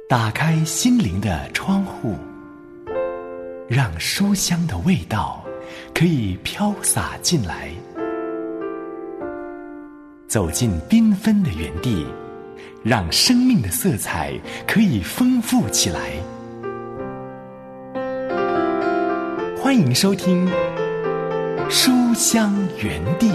打开心灵的窗户，让书香的味道可以飘洒进来。走进缤纷的园地，让生命的色彩可以丰富起来。欢迎收听书香园地。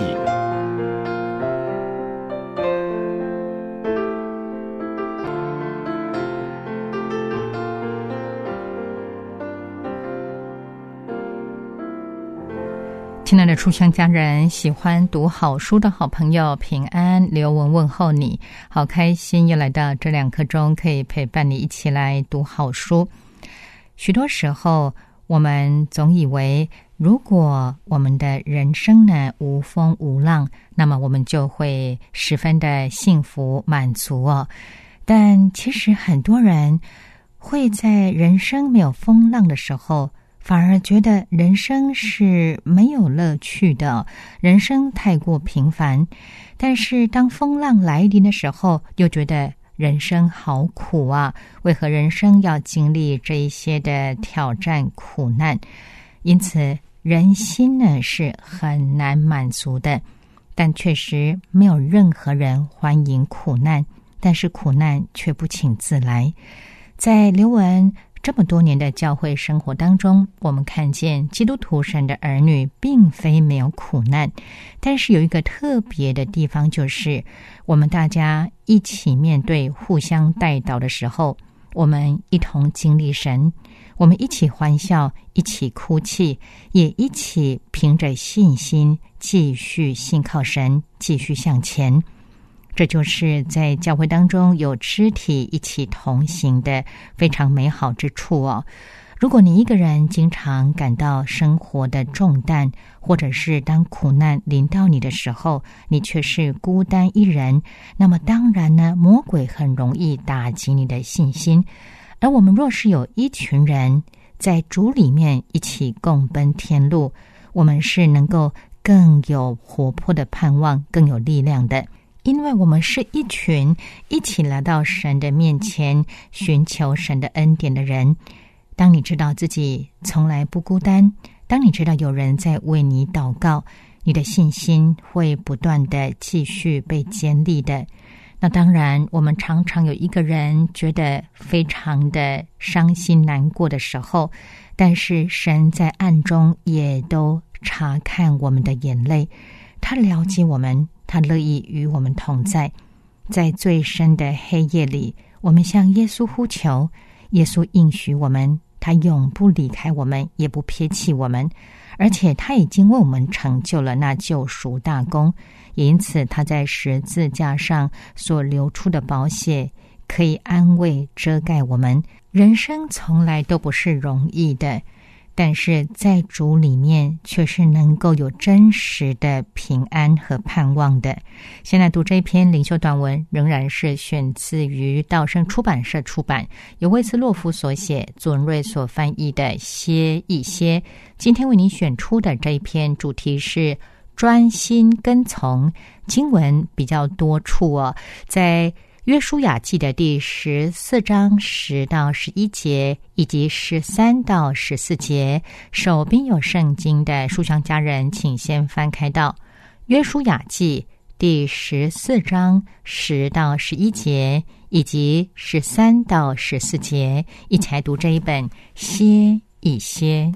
亲爱的书香家人，喜欢读好书的好朋友，平安，刘文问候你，好开心又来到这2刻钟，可以陪伴你一起来读好书。许多时候我们总以为，如果我们的人生呢无风无浪，那么我们就会十分的幸福满足哦。但其实很多人会在人生没有风浪的时候，反而觉得人生是没有乐趣的，人生太过平凡。但是当风浪来临的时候，又觉得人生好苦啊，为何人生要经历这一些的挑战苦难？因此人心呢是很难满足的。但确实没有任何人欢迎苦难，但是苦难却不请自来。在刘文这么多年的教会生活当中，我们看见基督徒神的儿女并非没有苦难，但是有一个特别的地方，就是我们大家一起面对互相代祷的时候，我们一同经历神，我们一起欢笑，一起哭泣，也一起凭着信心继续信靠神，继续向前。这就是在教会当中有肢体一起同行的非常美好之处哦。如果你一个人经常感到生活的重担，或者是当苦难临到你的时候，你却是孤单一人，那么当然呢，魔鬼很容易打击你的信心。而我们若是有一群人在主里面一起共奔天路，我们是能够更有活泼的盼望，更有力量的。因为我们是一群一起来到神的面前寻求神的恩典的人。当你知道自己从来不孤单，当你知道有人在为你祷告，你的信心会不断的继续被坚立的。那当然，我们常常有一个人觉得非常的伤心难过的时候，但是神在暗中也都察看我们的眼泪，他了解我们，他乐意与我们同在。在最深的黑夜里，我们向耶稣呼求，耶稣应许我们，他永不离开我们，也不撇弃我们，而且他已经为我们成就了那救赎大功。也因此他在十字架上所流出的宝血可以安慰遮盖我们。人生从来都不是容易的，但是在主里面却是能够有真实的平安和盼望的。现在读这一篇灵修短文，仍然是选自于道生出版社出版，由魏茨洛夫所写，左文瑞所翻译的歇一歇。今天为你选出的这一篇主题是专心跟从，经文比较多处哦，在约书亚记的第14章10到11节，以及13到14节。手边有圣经的书香家人，请先翻开到约书亚记第14章10到11节，以及13到14节，一起来读这一本歇一歇。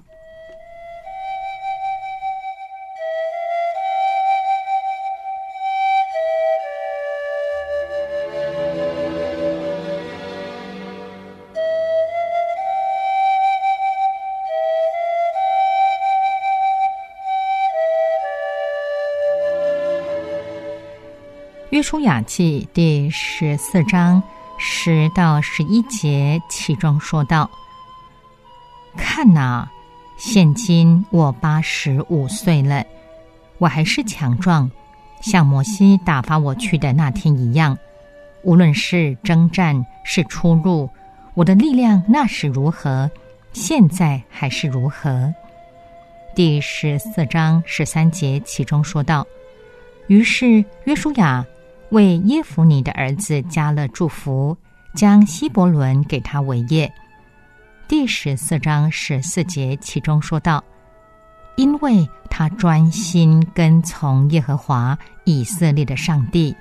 约书亚记第14章10到11节，其中说道：看哪，现今我85岁了，我还是强壮，像摩西打发我去的那天一样。无论是征战是出入，我的力量那时如何，现在还是如何。第14章13节其中说道：于是约书亚为耶孚尼的儿子加勒祝福， 将希伯伦给他为业。第14章14节其中说道，因为他专心跟从耶和华以色列的上帝。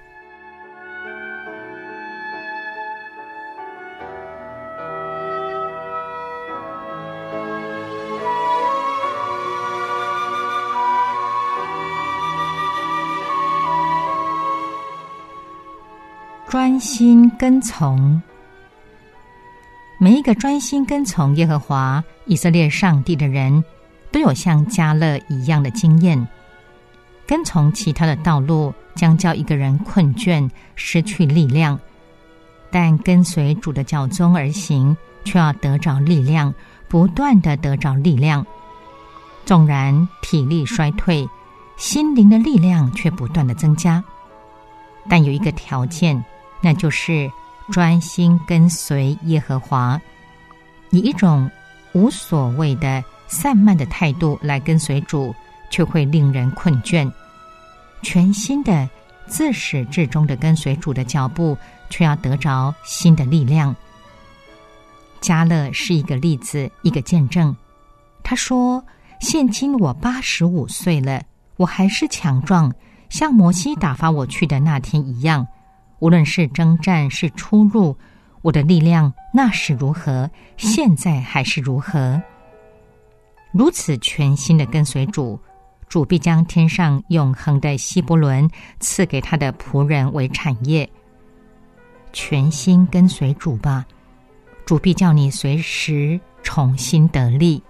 专心跟从，每一个专心跟从耶和华以色列上帝的人，都有像迦勒一样的经验。跟从其他的道路将叫一个人困倦，失去力量，但跟随主的教宗而行，却要得着力量，不断的得着力量。纵然体力衰退，心灵的力量却不断的增加。但有一个条件，那就是专心跟随耶和华，以一种无所谓的散漫的态度来跟随主，却会令人困倦。全心的自始至终的跟随主的脚步，却要得着新的力量。迦勒是一个例子，一个见证。他说，现今我85岁了，我还是强壮，像摩西打发我去的那天一样。无论是征战是出入，我的力量那时如何，现在还是如何。如此全心的跟随主，主必将天上永恒的希伯伦赐给他的仆人为产业。全心跟随主吧，主必叫你随时重新得力。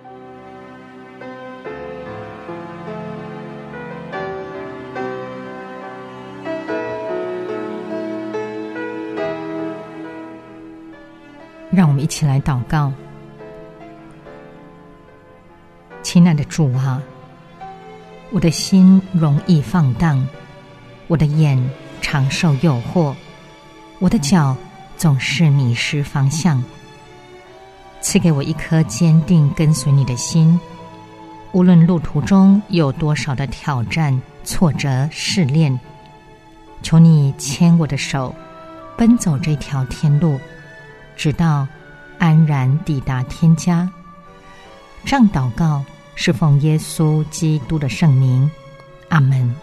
让我们一起来祷告。亲爱的主啊，我的心容易放荡，我的眼常受诱惑，我的脚总是迷失方向。赐给我一颗坚定跟随你的心，无论路途中有多少的挑战、挫折、试炼，求你牵我的手，奔走这条天路，直到安然抵达天家。这样祷告是奉耶稣基督的圣名，阿们。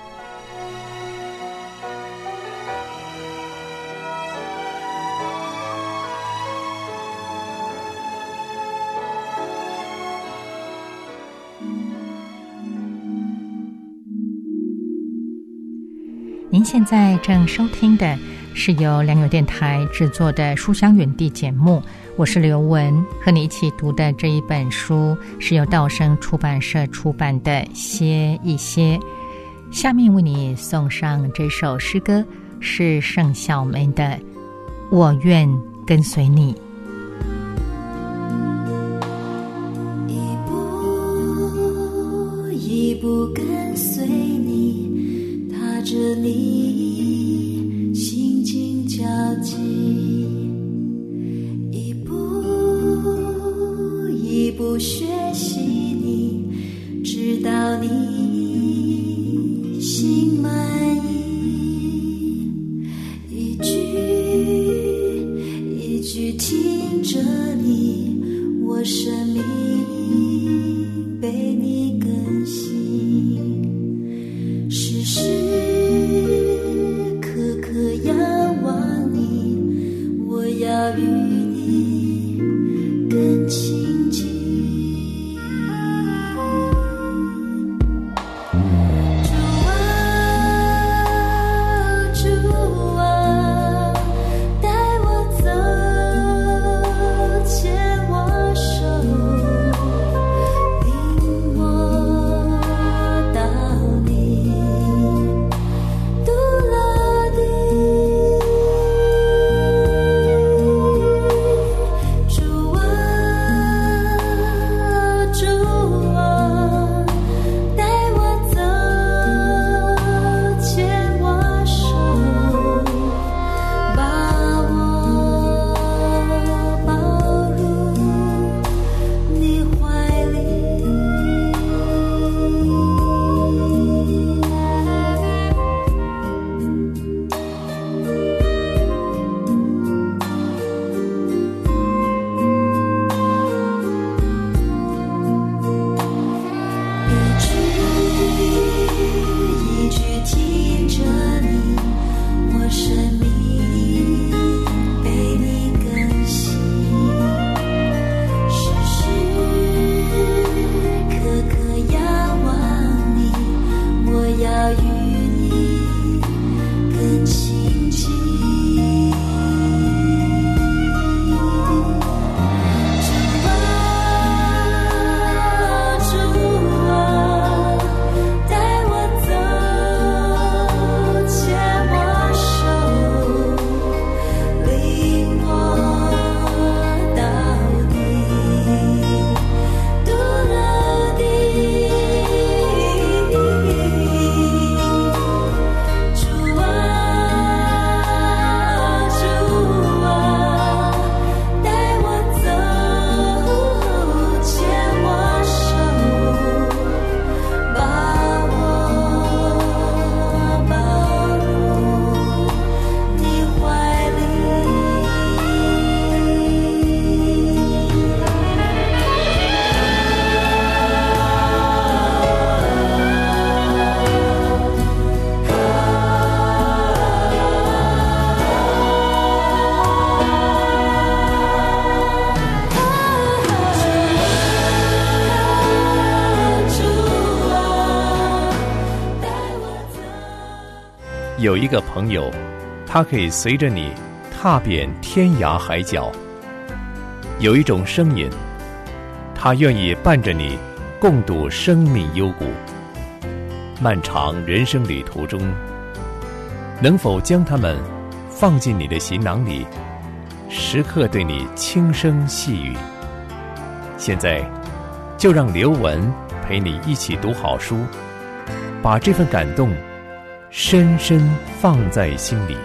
您现在正收听的是由良友电台制作的书香远地节目，我是刘文，和你一起读的这一本书是由道生出版社出版的《歇一歇》。下面为你送上这首诗歌，是盛小梅的《我愿跟随你》。 一步一步跟随你，踏着你心境交集，一步一步学习你，直到你心满意，一句一句听着你，我生命被你更新，时时刻刻仰望你，我要与你更亲近。主啊，带我走，牵我手，领我到你独乐地。 有一个朋友，他可以随着你踏遍天涯海角。有一种声音，他愿意伴着你共度生命幽谷。漫长人生旅途中，能否将他们放进你的行囊里，时刻对你轻声细语？现在就让刘文陪你一起读好书，把这份感动深深放在心里。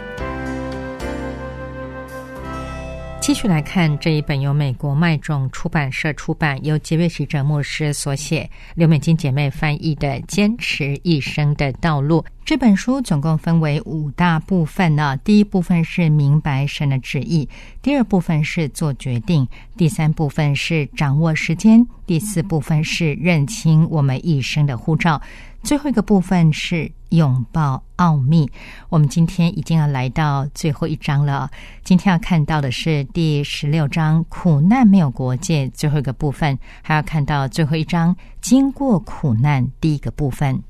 继续来看这一本由美国麦种出版社出版，由杰瑞喜哲牧师所写，刘美金姐妹翻译的《坚持一生的道路》。这本书总共分为5大部分呢。第一部分是明白神的旨意，第二部分是做决定，第三部分是掌握时间，第四部分是认清我们一生的呼召，最后一个部分是拥抱奥秘。我们今天已经要来到最后一章了，今天要看到的是第16章苦难没有国界最后一个部分，还要看到最后一章经过苦难第一个部分。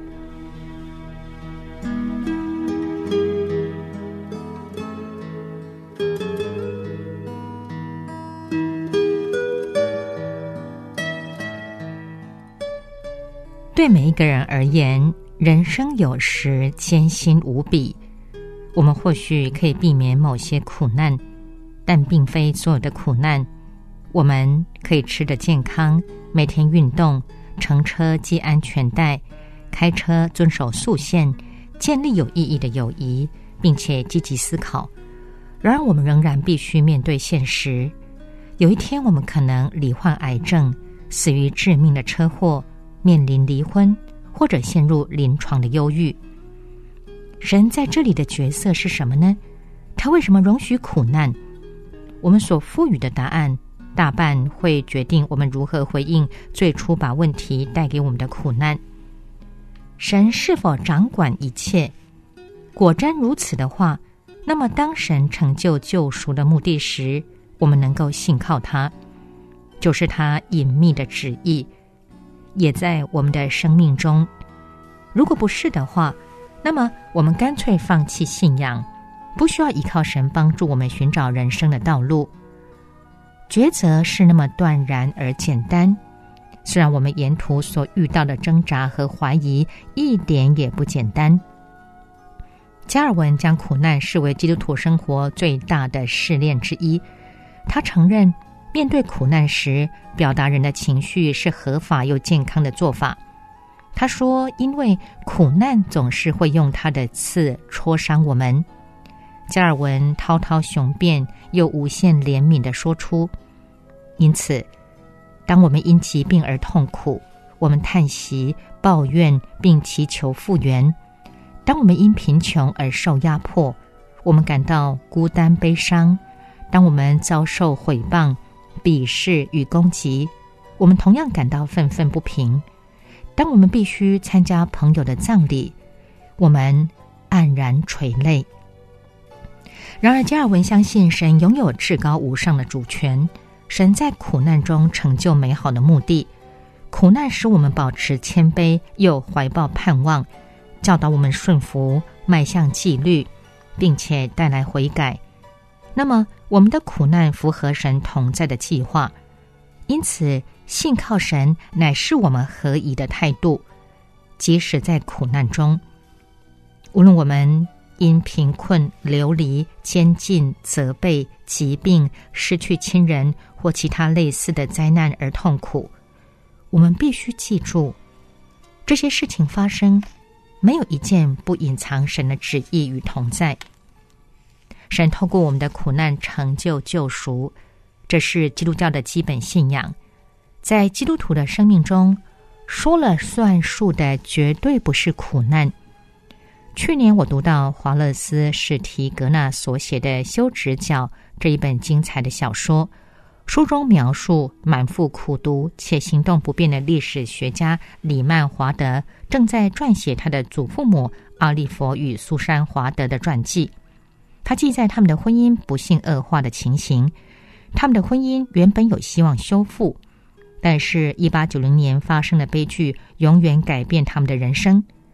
对每一个人而言，人生有时艰辛无比，我们或许可以避免某些苦难，但并非所有的苦难。我们可以吃得健康，每天运动，乘车系安全带，开车遵守速限，建立有意义的友谊，并且积极思考。然而我们仍然必须面对现实，有一天我们可能罹患癌症，死于致命的车祸，面临离婚，或者陷入临床的忧郁。神在这里的角色是什么呢？他为什么容许苦难？我们所赋予的答案大半会决定我们如何回应最初把问题带给我们的苦难。神是否掌管一切？果真如此的话，那么当神成就救赎的目的时，我们能够信靠他，就是他隐秘的旨意也在我们的生命中。如果不是的话，那么我们干脆放弃信仰，不需要依靠神帮助我们寻找人生的道路。抉择是那么断然而简单，虽然我们沿途所遇到的挣扎和怀疑一点也不简单。加尔文将苦难视为基督徒生活最大的试炼之一，他承认面对苦难时，表达人的情绪是合法又健康的做法。他说，因为苦难总是会用他的刺戳伤我们。加尔文滔滔雄辩又无限怜悯地说出，因此当我们因疾病而痛苦，我们叹息抱怨并祈求复原；当我们因贫穷而受压迫，我们感到孤单悲伤；当我们遭受毁谤鄙视与攻击，我们同样感到愤愤不平；当我们必须参加朋友的葬礼，我们黯然垂泪。然而加尔文相信神拥有至高无上的主权，神在苦难中成就美好的目的。苦难使我们保持谦卑又怀抱盼望，教导我们顺服，迈向纪律，并且带来悔改。那么我们的苦难符合神同在的计划，因此信靠神乃是我们合宜的态度。即使在苦难中，无论我们因贫困、流离、监禁、责备、疾病、失去亲人或其他类似的灾难而痛苦，我们必须记住，这些事情发生，没有一件不隐藏神的旨意与同在。神透过我们的苦难成就救赎，这是基督教的基本信仰。在基督徒的生命中，说了算数的绝对不是苦难。去年我读到华勒斯·史提格纳所写的《休止角》这一本精彩的小说，书中描述满腹苦读且行动不便的历史学家里曼·华德正在撰写他的祖父母奥利弗与苏珊·华德的传记。他记载他们的婚姻不幸恶化的情形，他们的婚姻原本有希望修复，但是1890年发生的悲剧永远改变他们的人生。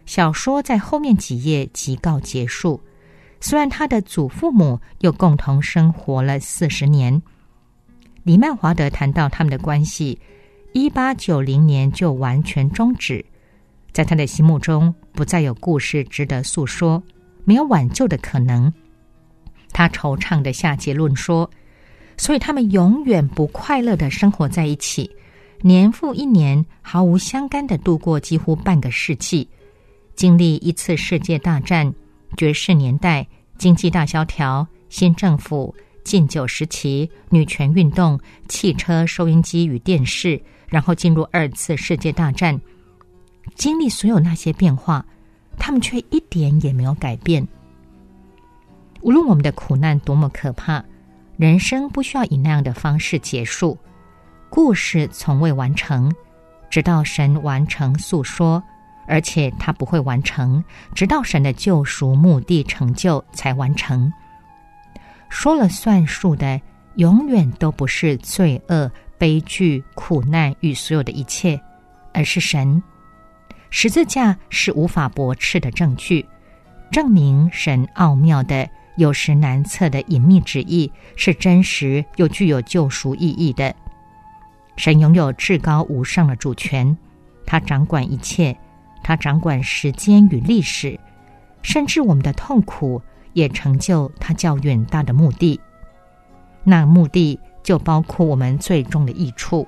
小说在后面几页即告结束。虽然他的祖父母又共同生活了40年，李曼华德谈到他们的关系1890年就完全终止，在他的心目中不再有故事值得诉说，没有挽救的可能。他惆怅地下结论说，所以他们永远不快乐地生活在一起，年复一年毫无相干地度过几乎半个世纪，经历一次世界大战、爵士年代、经济大萧条、新政府、禁酒时期、女权运动、汽车、收音机与电视，然后进入2次世界大战。经历所有那些变化，他们却一点也没有改变。无论我们的苦难多么可怕，人生不需要以那样的方式结束。故事从未完成，直到神完成诉说，而且它不会完成，直到神的救赎目的成就才完成。说了算数的，永远都不是罪恶、悲剧、苦难与所有的一切，而是神。十字架是无法驳斥的证据，证明神奥妙的、有时难测的隐秘旨意是真实又具有救赎意义的。神拥有至高无上的主权，他掌管一切，他掌管时间与历史，甚至我们的痛苦也成就他较远大的目的。那目的就包括我们最终的益处。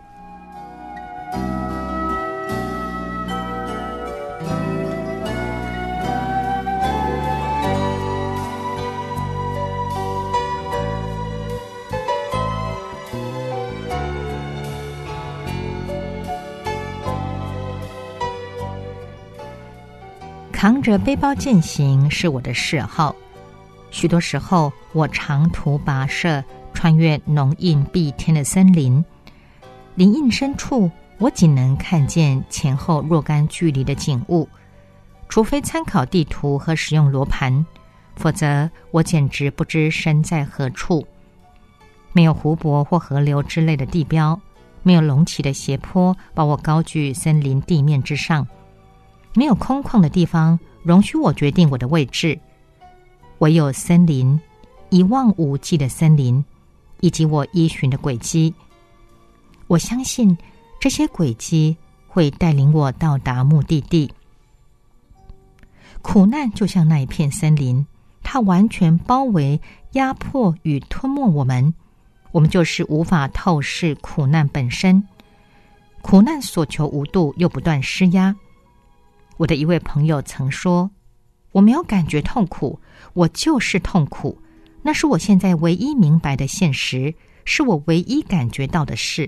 扛着背包健行是我的嗜好，许多时候我长途跋涉，穿越浓荫蔽天的森林，林荫深处我仅能看见前后若干距离的景物，除非参考地图和使用罗盘，否则我简直不知身在何处。没有湖泊或河流之类的地标，没有隆起的斜坡把我高举森林地面之上，没有空旷的地方容许我决定我的位置，唯有森林，一望无际的森林，以及我依循的轨迹。我相信这些轨迹会带领我到达目的地。苦难就像那一片森林，它完全包围、压迫与吞没我们，我们就是无法透视苦难本身。苦难所求无度，又不断施压。我的一位朋友曾说，我没有感觉痛苦，我就是痛苦，那是我现在唯一明白的现实，是我唯一感觉到的事。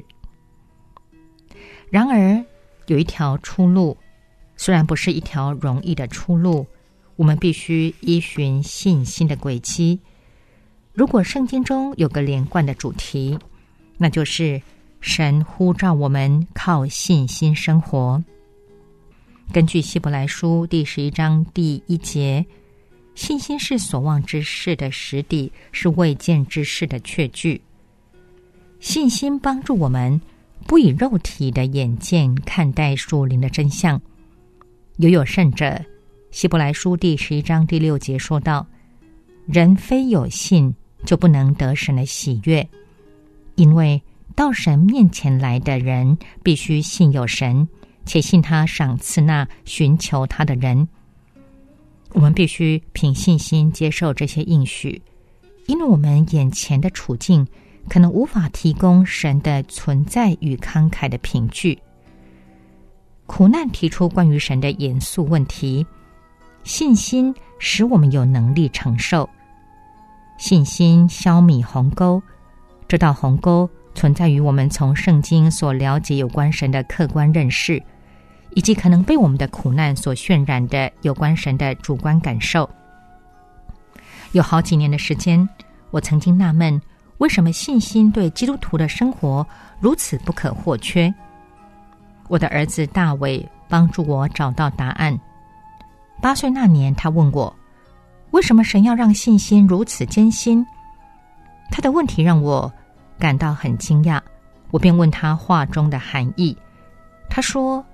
然而有一条出路，虽然不是一条容易的出路，我们必须依循信心的轨迹。如果圣经中有个连贯的主题，那就是神呼召我们靠信心生活。根据希伯来书第11章第1节，信心是所望之事的实底，是未见之事的确据。信心帮助我们不以肉体的眼见看待属灵的真相。有甚者，希伯来书第11章第6节说道，人非有信就不能得神的喜悦，因为到神面前来的人必须信有神，且信他赏赐那寻求他的人。我们必须凭信心接受这些应许，因为我们眼前的处境可能无法提供神的存在与慷慨的凭据。苦难提出关于神的严肃问题，信心使我们有能力承受。信心消弭鸿沟，这道鸿沟存在于我们从圣经所了解有关神的客观认识，以及可能被我们的苦难所渲染的有关神的主观感受。有好几年的时间，我曾经纳闷，为什么信心对基督徒的生活如此不可或缺？我的儿子大卫帮助我找到答案。8岁那年，他问我，为什么神要让信心如此艰辛？他的问题让我感到很惊讶，我便问他话中的含义。他说，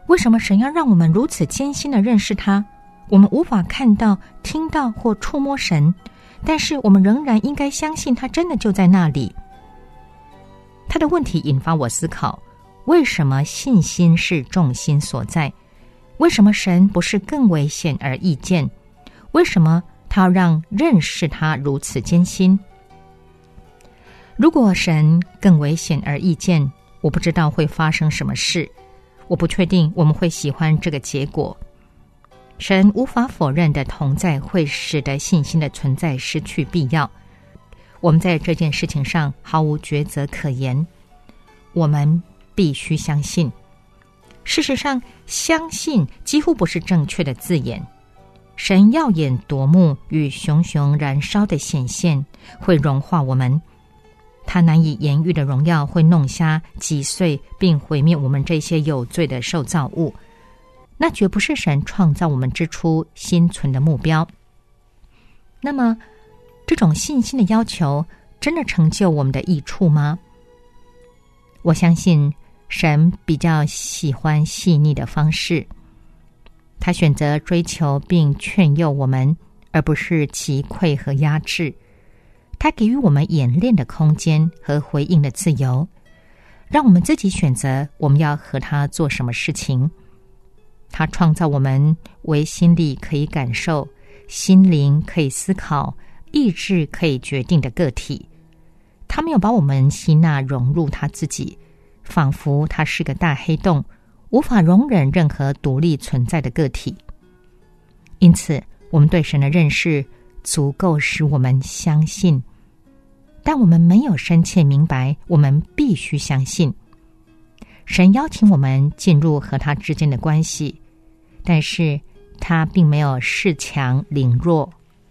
为什么神要让我们如此艰辛地认识他？我们无法看到、听到或触摸神，但是我们仍然应该相信他真的就在那里。他的问题引发我思考，为什么信心是重心所在？为什么神不是更为显而易见？为什么他要让认识他如此艰辛？如果神更为显而易见，我不知道会发生什么事，我不确定我们会喜欢这个结果。神无法否认的同在会使得信心的存在失去必要。我们在这件事情上毫无抉择可言，我们必须相信。事实上，相信几乎不是正确的字眼。神耀眼夺目与熊熊燃烧的显现会融化我们，他难以言喻的荣耀会弄瞎、击碎并毁灭我们这些有罪的受造物。那绝不是神创造我们之初心存的目标。那么，这种信心的要求真的成就我们的益处吗？我相信神比较喜欢细腻的方式，他选择追求并劝诱我们，而不是击溃和压制。他给予我们演练的空间和回应的自由，让我们自己选择我们要和他做什么事情。他创造我们为心力可以感受、心灵可以思考、意志可以决定的个体。他没有把我们吸纳融入他自己，仿佛他是个大黑洞，无法容忍任何独立存在的个体。因此，我们对神的认识足够使我们相信，但我们没有深切明白我们必须相信。神邀请我们进入和他之间的关系，但是他并没有恃强凌弱。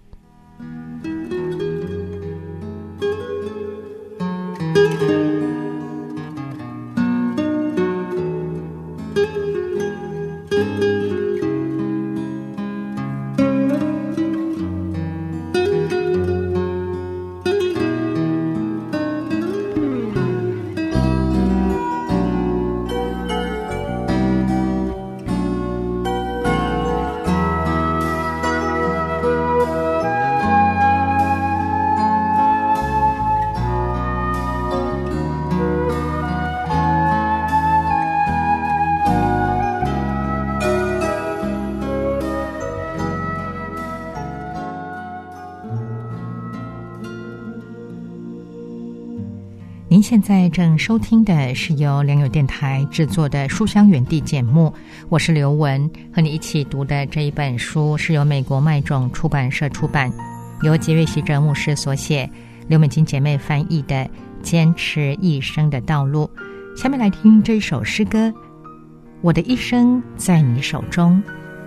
您现在正收听的是由良友电台制作的书香园地节目，我是刘文，和你一起读的这一本书是由美国麦种出版社出版，由杰瑞希哲牧师所写，刘美金姐妹翻译的《坚持一生的道路》。下面来听这首诗歌，我的一生在你手中。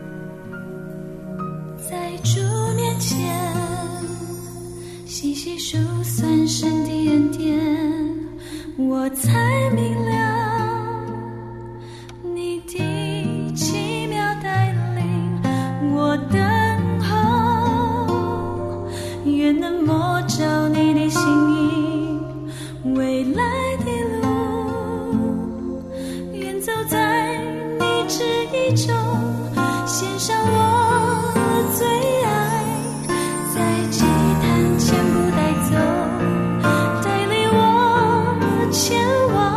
在主面前细细数算神的恩典，我才明了你的奇妙带领，我等候愿能摸着你的心意，未来的路愿走在你旨意中，献上我最爱，在祭坛前不带走，带领我前往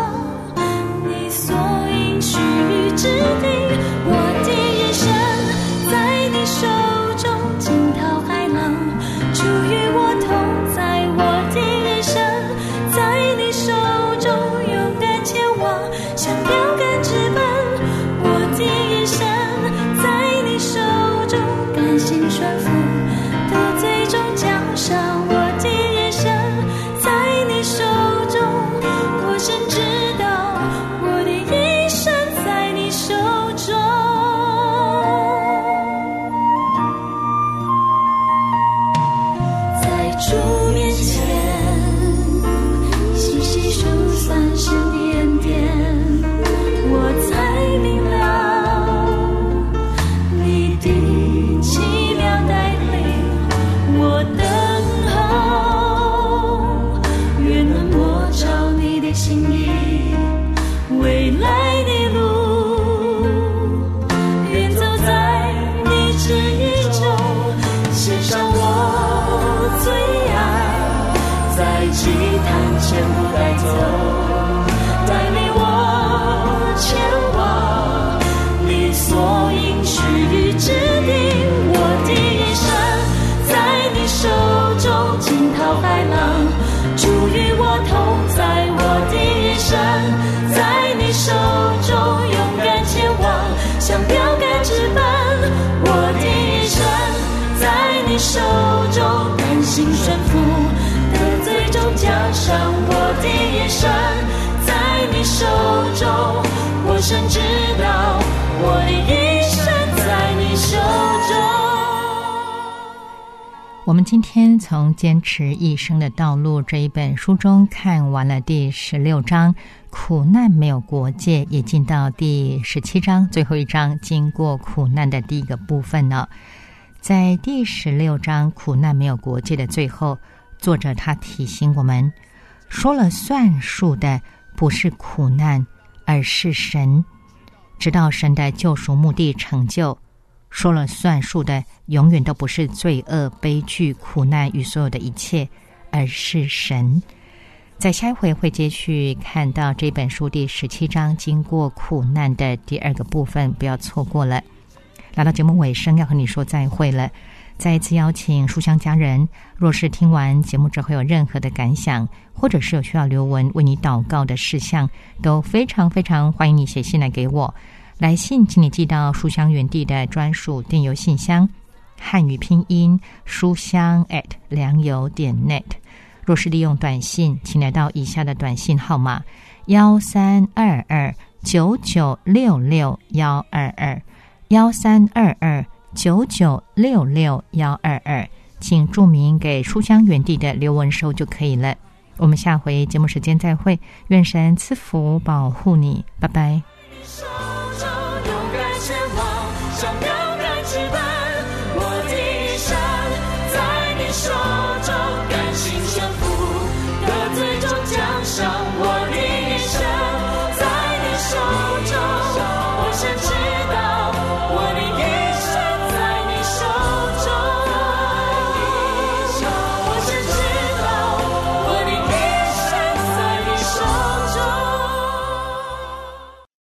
全部带走，带领我前往你所应许与指定。我的一生在你手中惊涛骇浪，主与我同在。我的一生在你手中勇敢前往，像标杆直奔。我的一生在你手中甘心顺服，得最终奖赏。我的一生在你手中，我深知道我的一生在你手中。 我们今天从坚持一生的道路这一本书中看完了第16章苦难没有国界，也进到第17章最后一章经过苦难的第一个部分了。在第16章苦难没有国界的最后，作者他提醒我们，说了算数的不是苦难，而是神，直到神的救赎目的成就。说了算数的永远都不是罪恶、悲剧、苦难与所有的一切，而是神。在下一回会继续看到这本书第17章经过苦难的第二个部分，不要错过了。来到节目尾声，要和你说再会了。再一次邀请书香家人，若是听完节目之后有任何的感想，或者是有需要留文为你祷告的事项，都非常非常欢迎你写信来给我。来信请你寄到书香园地的专属电邮信箱，汉语拼音书香良友.net。若是利用短信，请来到以下的短信号码1322-9966-122，1322-9966-122，请注明给书香园地的留文收就可以了。我们下回节目时间再会，愿神赐福保护你，拜拜。